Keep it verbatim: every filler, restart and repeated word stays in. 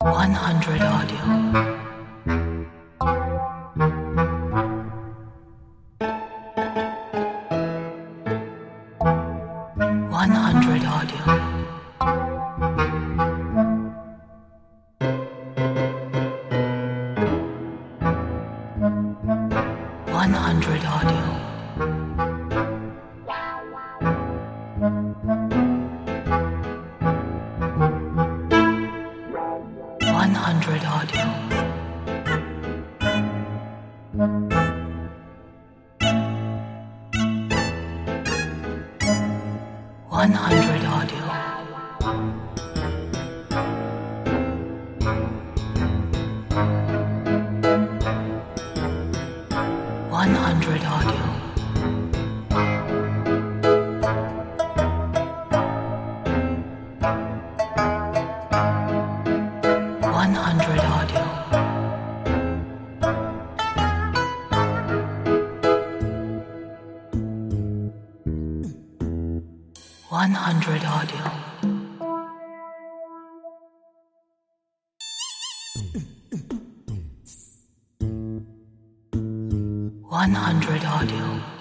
one hundred audio. one hundred audio. one hundred audio. one hundred audio. one hundred audio. one hundred audio. one hundred audio. one hundred audio. one hundred audio.